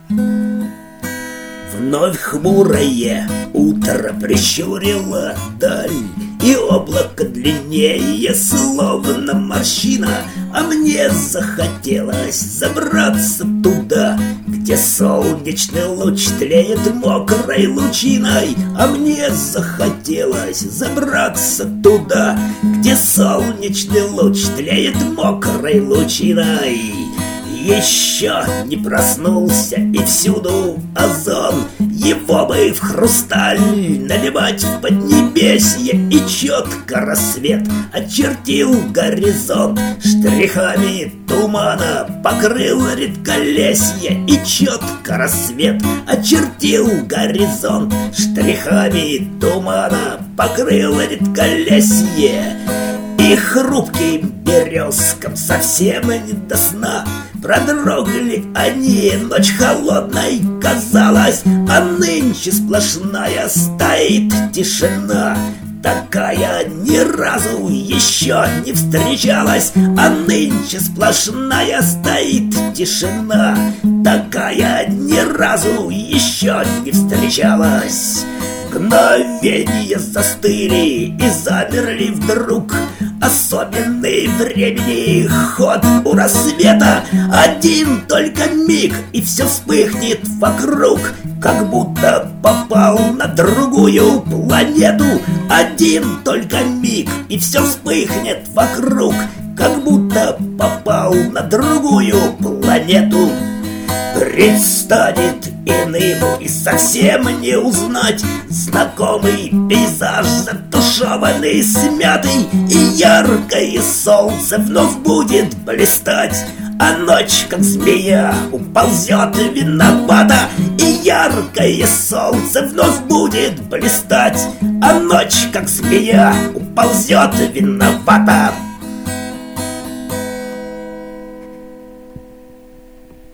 Вновь хмурое утро прищурило даль, и облако длиннее, словно морщина. А мне захотелось забраться туда, где солнечный луч тлеет мокрой лучиной. А мне захотелось забраться туда, где солнечный луч тлеет мокрой лучиной. Еще не проснулся, и всюду озон. Его бы в хрусталь наливать в поднебесье, и четко рассвет очертил горизонт. Штрихами тумана покрыл редколесье, и четко рассвет очертил горизонт. Штрихами тумана покрыл редколесье. И хрупким березкам совсем не до сна. Продрогли они, ночь холодной казалась, а нынче сплошная стоит тишина. Такая ни разу еще не встречалась, а нынче сплошная стоит тишина. Такая ни разу еще не встречалась. Мгновения застыли и замерли вдруг. Особенный времени ход у рассвета. Один только миг, и все вспыхнет вокруг, как будто попал на другую планету. Один только миг, и все вспыхнет вокруг, как будто попал на другую планету. Предстанет иным и совсем не узнать знакомый пейзаж, затушеванный, смятый, и яркое солнце вновь будет блистать. А ночь, как змея, уползет виновата, и яркое солнце вновь будет блистать. А ночь, как змея, уползет виновата.